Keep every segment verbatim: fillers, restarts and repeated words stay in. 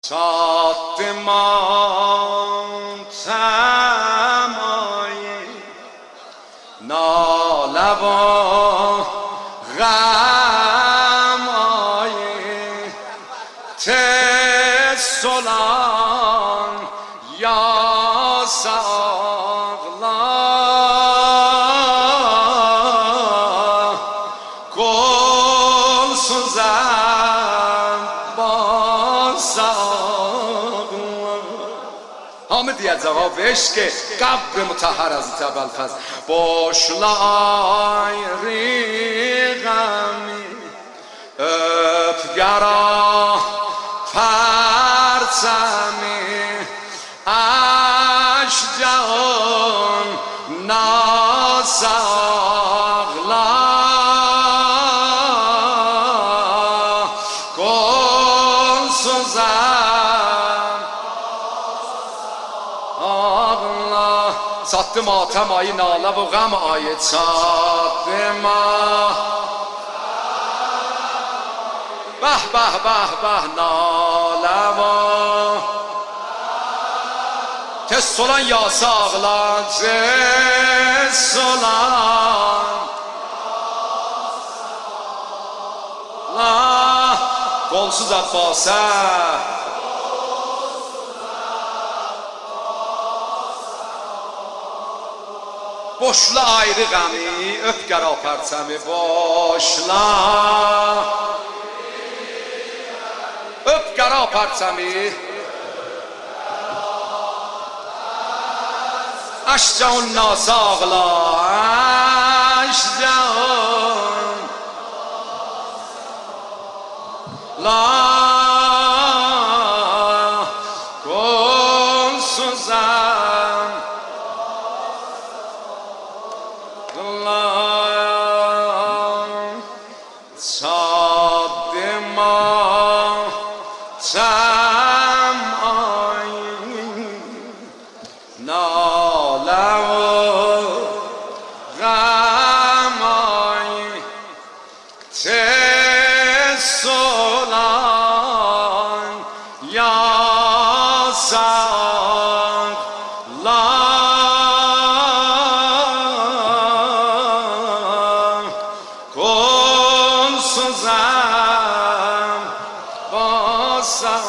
Çattı matemayi nalaba gamayi tez olan yasaklar kolsuzam همه دیگه جواب عشق قبر مطهر از تبلفز boşlay riğemi öpgara parçamı aşcağın nasağla kolsuzam Sattı matem ayı nala bu gam ayı sattı ma Bah bah bah bah nala bu Tez olan yasaklar tez olan La kolsuz Abbas'a Boşla ayrı gami, öp qara parçamı boşla Öp qara parçamı Aşca on nasağla Aşca on La kolsuzam Sattı matem ayı nala gam ayı tez olan yasaklar kolsuzam basam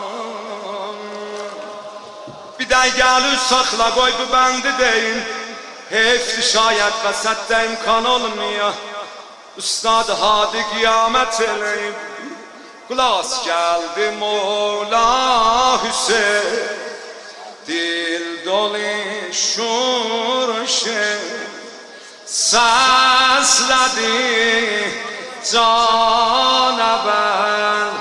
Bir de gel sakla koy bu bendi deyin Hepsi şayet vesette imkan olmuyor Üstad hadi kıyamet eleyim Kulas geldi Mola Hüseyin Dil dolu şurşe Sesledi canabel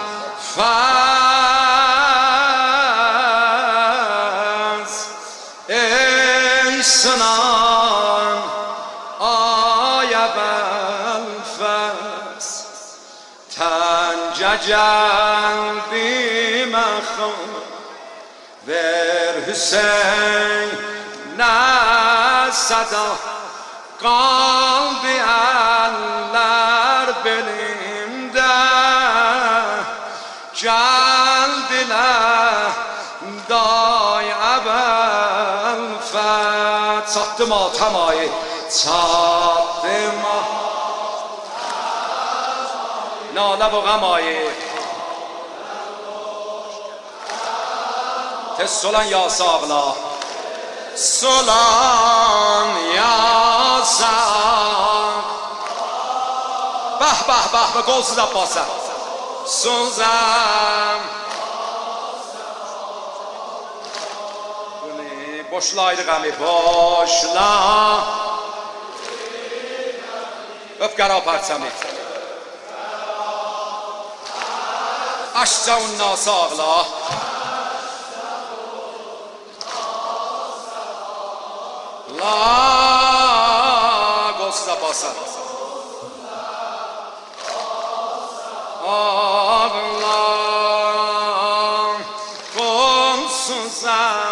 fez Ey sınan ayabel fez Tence geldi mekhan Ver Hüseyin ne sada Kaldı eller belimde Geldiler day evvel feth Sattı matem ayı Sattı matem Nale bu gam ayı Tez olan yasaklar Solan yasak Bah bah bah bah kolsuz Abbas'a Suzam Boşla ayrı gami boşla Öp qara parçamı Aşca on nasağla La kolsuz Abbas'a Ağlam kolsuzam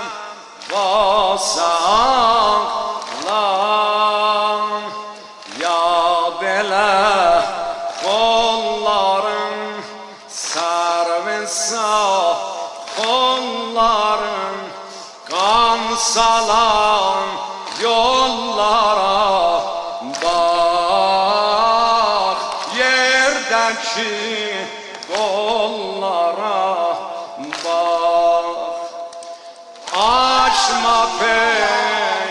vasaklam Ya bela kollarım sarvisa salan yollara bak, yerdeki kollara bak. Açma pek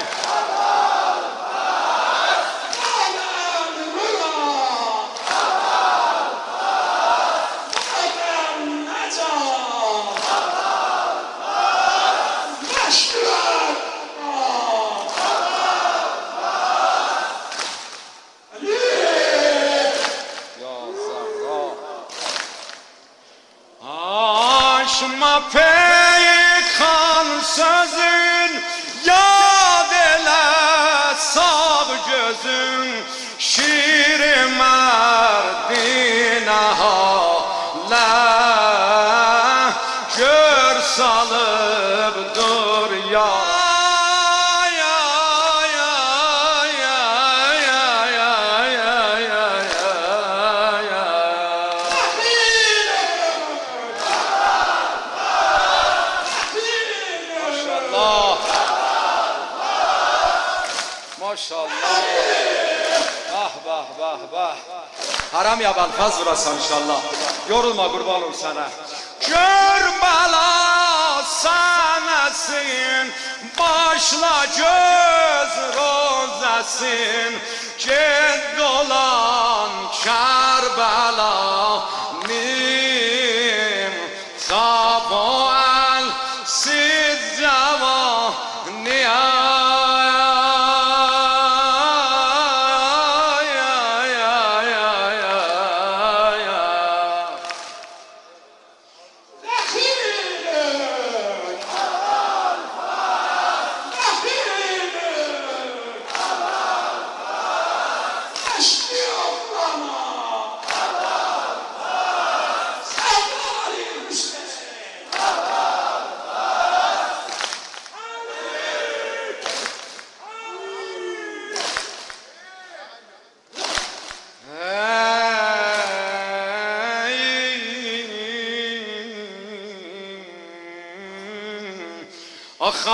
Açma peykan sözün, yad ele sağ gözün, şiir merdine hale gör salıp dur ya. Maşallah. Ah bah bah bah. Haram ya ben faz vurasan inşallah. Yorulma kurban ol sana. Körbala senesin, başla göz rozesin. Ged dolan Kerbela nim Saboel siz ceva niyaz. Ax,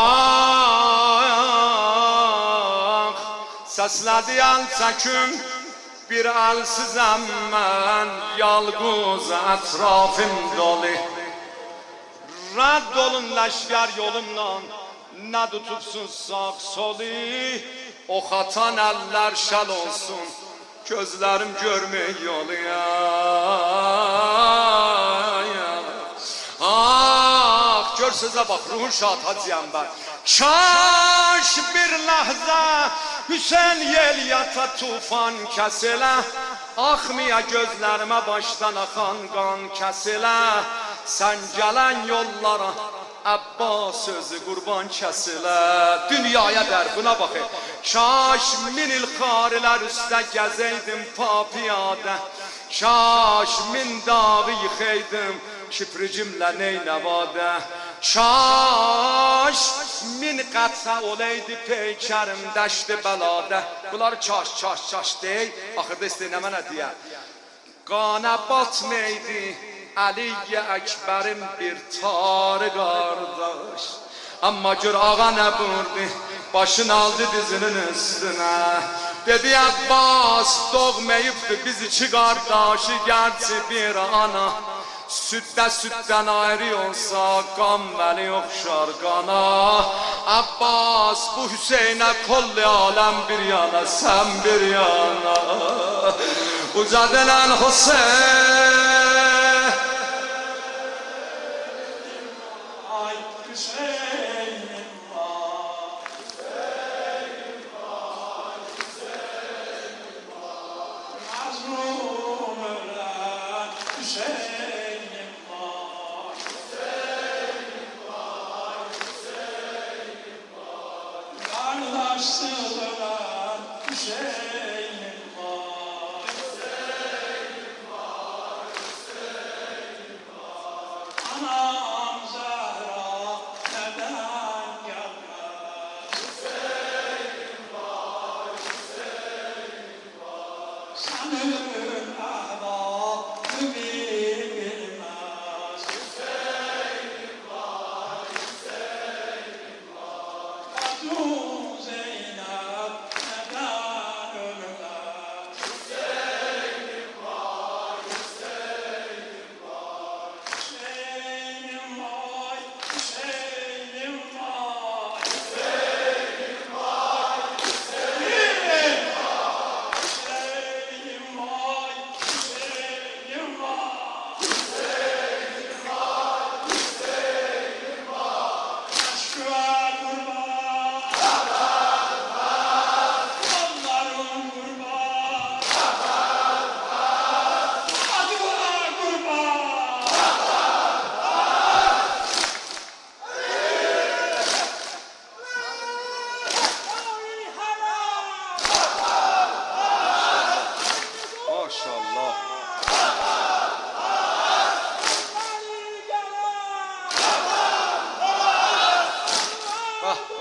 ax, səslədi əl çəkim, bir əlsizəm mən, yalquz ətrafım dolu. Rədd olun ləşkər yolumdan, nə tutubsun sağ solu. Ox atan əllər şəl olsun, gözlərim görmək yolu. Gör sözə bax, ruhun şad hacıyam ben. Kaş bir ləhzə Hüseyin yel yata tufan kəsilə, axmaya gözlərimə başdan axan qan kəsilə. Sən gələn yollara Abbas sözü qurban kəsilə. Dünyaya der buna baxın. Kaş min il xarilər üstə gəzəydim papiyadə, kaş min dağı yıxaydım kipricimlə neynəvadə. Kaş min qatsa olaydı peykərim dəşti bəladə. Bunları kaş kaş kaş dey, axırda istəyinəmə nə deyə. Qana batmaydı Əliyə Əkbərim bir tarı qardaş. Amma gör ağa nə vurdu, başını aldı dizinin üstünə. Dedi Abbas doğmayıbdı biz iki qardaşı, gerçi bir ana. Süddə süddən ayrı olsa qan vəli oxşar qana. Abbas bu Hüseynə kolli aləm bir yana, sən bir yana. Uca denən Hüseyin, ay Hüseynim var, Hüseynim var, Hüseynim var. Mazlum ölen Hüseyin, sığıran Hüseyin var, Hüseyin var, Hüseyin var. Anam Zahra neden gelmez? Hüseyin var, Hüseyin var. Senin ahbabı bilmez. Hüseyin var, Hüseyin var.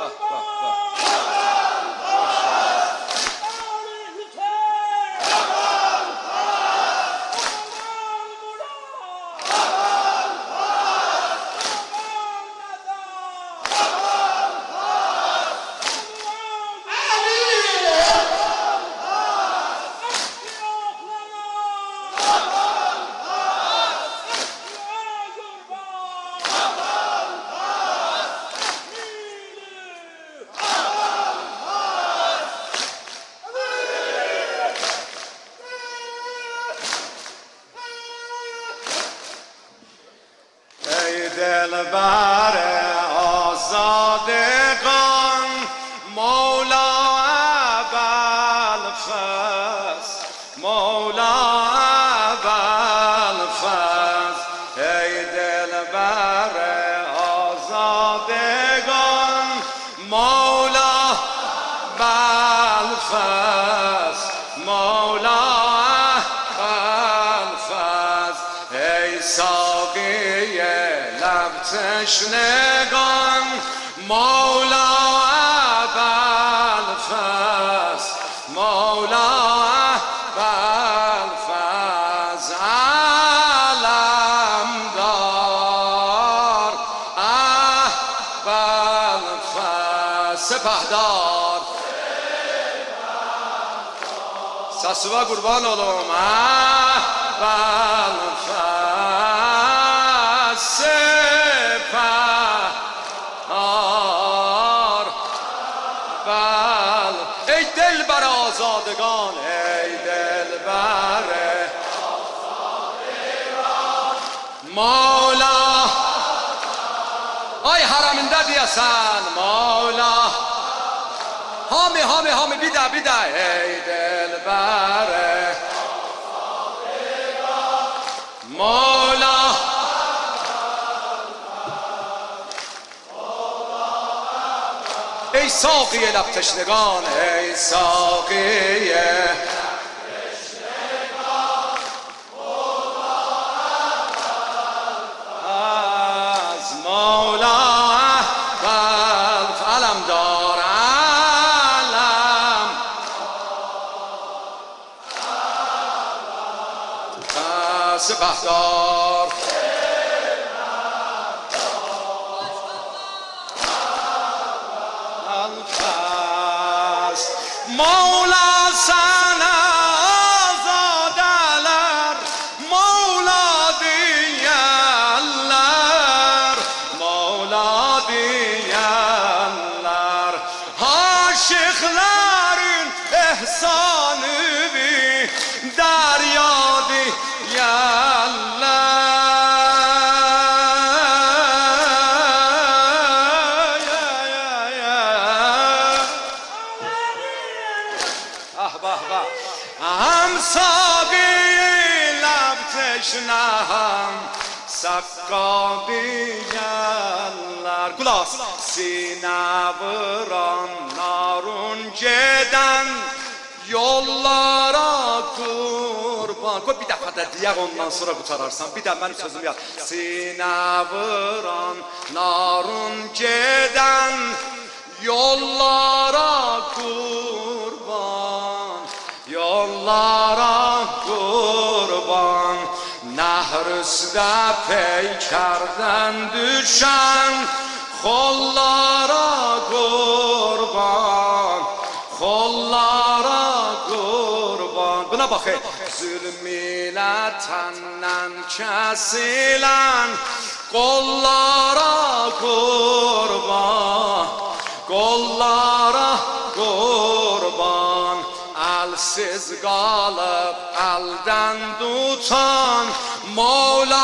دلبر آزادگان مولا ابوالفضل مولا ابوالفضل ای دلبر آزادگان مولا ابوالفضل مولا ابوالفضل ای ساقی لب تشنگان مولا ابوالفضل مولا ابوالفضل علمدار ابوالفضل سپهدار سسوا قربان olum ابوالفضل سپهدار بل ای دلبر آزادگان ای دلبر آزادگان مولا ay haramında diyasan مولا hami hami hami bir daha bir daha ey delber مولا ای ساقی لب تشنگان ای ساقی از مولا علم دار علم سپهدار مولا sana azadeler Mola diyenler Mola diyenler aşıkların ehsanı bir derya diyenler هم ساقی لب تشنم sakka diyenler Kulak sine vuran narun ceden yollara kurban Koy bir defa da diye ondan sonra kurtararsan bir de benim sözümü yaz sine vuran narun ceden yollara kurban yollara kurban Nehr üstə peykerden düşen kollara kurban kollara kurban Buna bak ey zulm ile tenden kesilen kollara kurban kollara kurban elsiz kalıp elden tutan Mola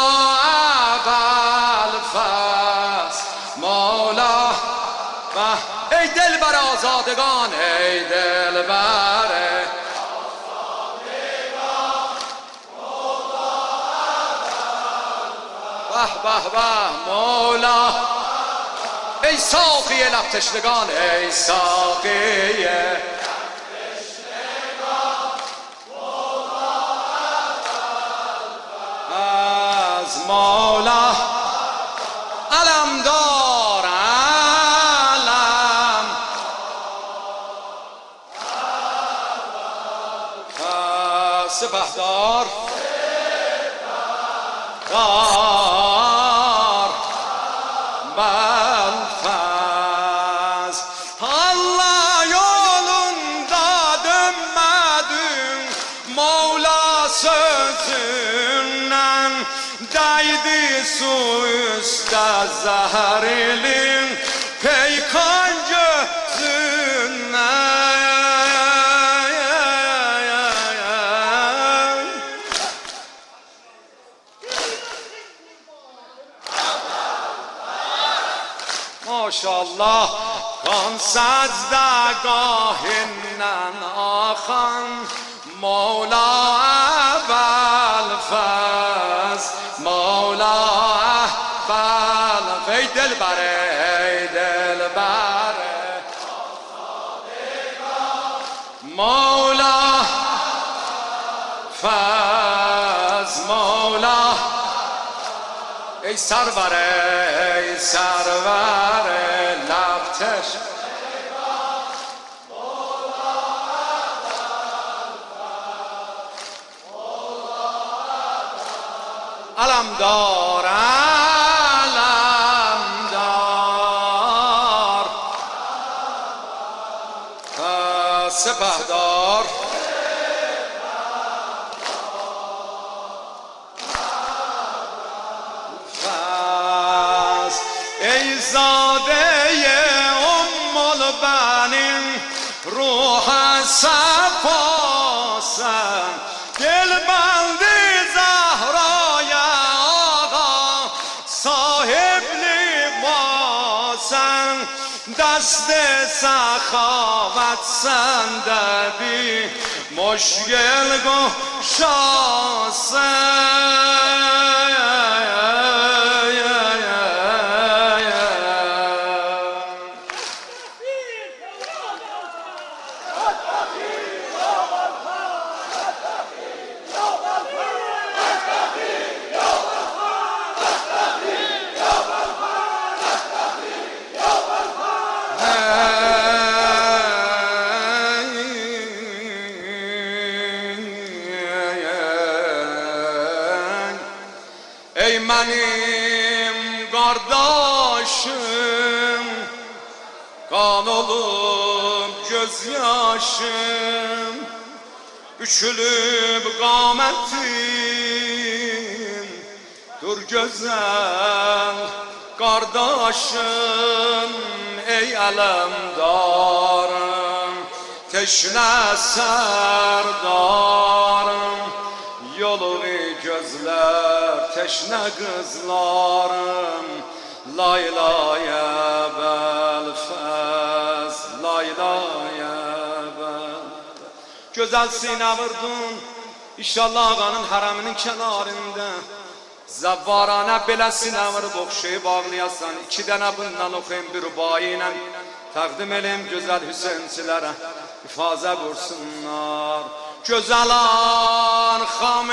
ابوالفضل Mola ey delber azadگان ey delber به به به مولا ای ساقی لب تشنگان ای ساقی از مولا علم دار علم سپهدار دار Belfast Allah yolunda dönmedin Mevla sözünden Değdi su üstte zehirlin Peykan gözünden Maşallah kan secdegahından akan Mevla Belfast Mevla Belfast Ey dilbere ey dilbere Mevla Belfast Mevla Ey servere ey servere labteş Alamdar alamdar Sephdar Ey zade-i ummul benim ruh safasen Dilbendi Zahra'ya ağa sahibli basen Dest-i sakhavet sende bir müşkil guşasen Ey benim kardeşim Kan olup gözyaşım Üçülüp kametim Dur güzel kardeşim Ey alemdarım Teşne serdarım Yolu gözler teşne kızlarım Laylaya Belfast Laylaya Belfast Güzel sine vurdun İnşallah ağanın haramının kenarında Zavvarana belə sinə vurub oxşayıb ağlayasan İki dənə bundan oxuyun bir rubai ilə Təqdim eləyim gözəl Hüseynçilərə İfazə vursunlar Gözəl arxam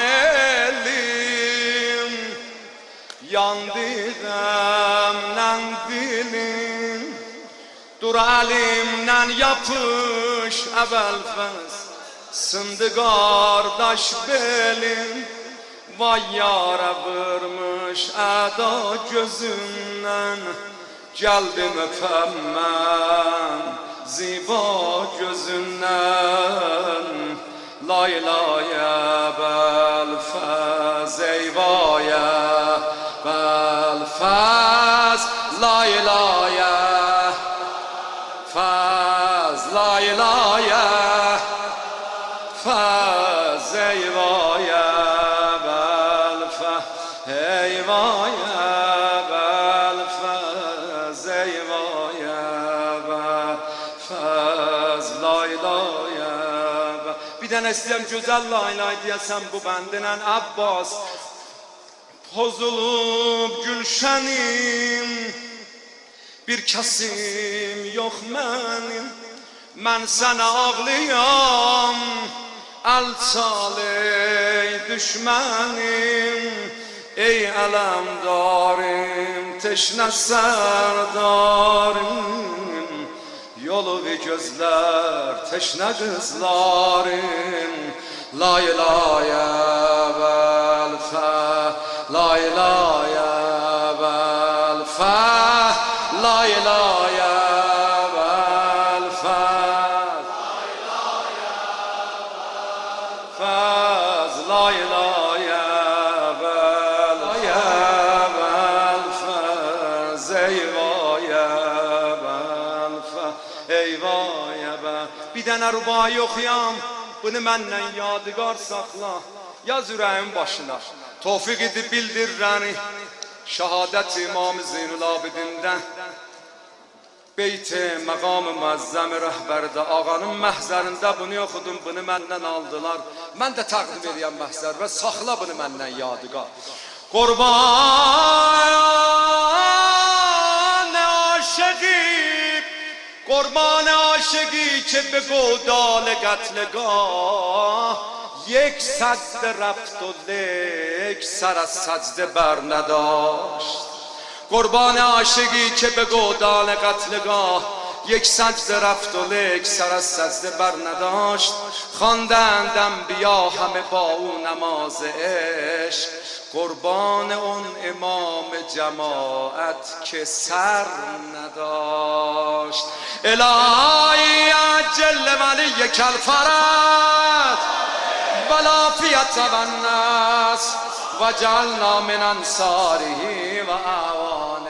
elim Yandı qəmlə dilim Dur əlimdən yapış əvvəlfəz Sındı qardaş belim Vay yara vurmuş əda gözündən Gəldim öpəm mən ziba gözündən Laylaya Belfast eyvaya Belfast Laylaya Faz Laylaya Faz eyvaya Belfast eyvaya Belfast eyvaya Belfast Laylaya Bir dənə istəyəm gözəl laylay deyəsən bu bəndinən Abbas Pozulub gülşənim Bir kəsim yox mənim Mən sənə ağlayam Əl-çal ey düşmənim Ey ələmdarım Teşnə sərdarım Yolu ve gözler teşne kızlarım لا اله الا الفا لا اله الا الفا لا اله الا الفا فاز لا اله الا الفاز ایوای الفا ایوای الفا bir dənə rübai oxuyam bunu məndən yadigar saxla yaz ürəyin başına tövfiq edib bildirirəni şəhadət İmam Zeynulabidində Beyt-i Məqam-ı Müəzzəm rəhbərdə ağanın məhzərində bunu oxudum, bunu məndən aldılar. Mən də təqdim edirəm məhzər və saxla bunu məndən yadigar. Qurban aşıqi, qurban aşıqi که به گودال قتلگاه یک سجده رفت و یک سر از سجده بر نداشت. قربان عاشقی که به گودال قتلگاه یک سجده رفت و یک سر از سجده بر نداشت. خواندند انبیا همه با او نماز عشق قربان اون امام جماعت که سر نداشت. الهی عجل ولیک الفرج و العافیة و النصر و جعلنا من انصاره و اعوانه.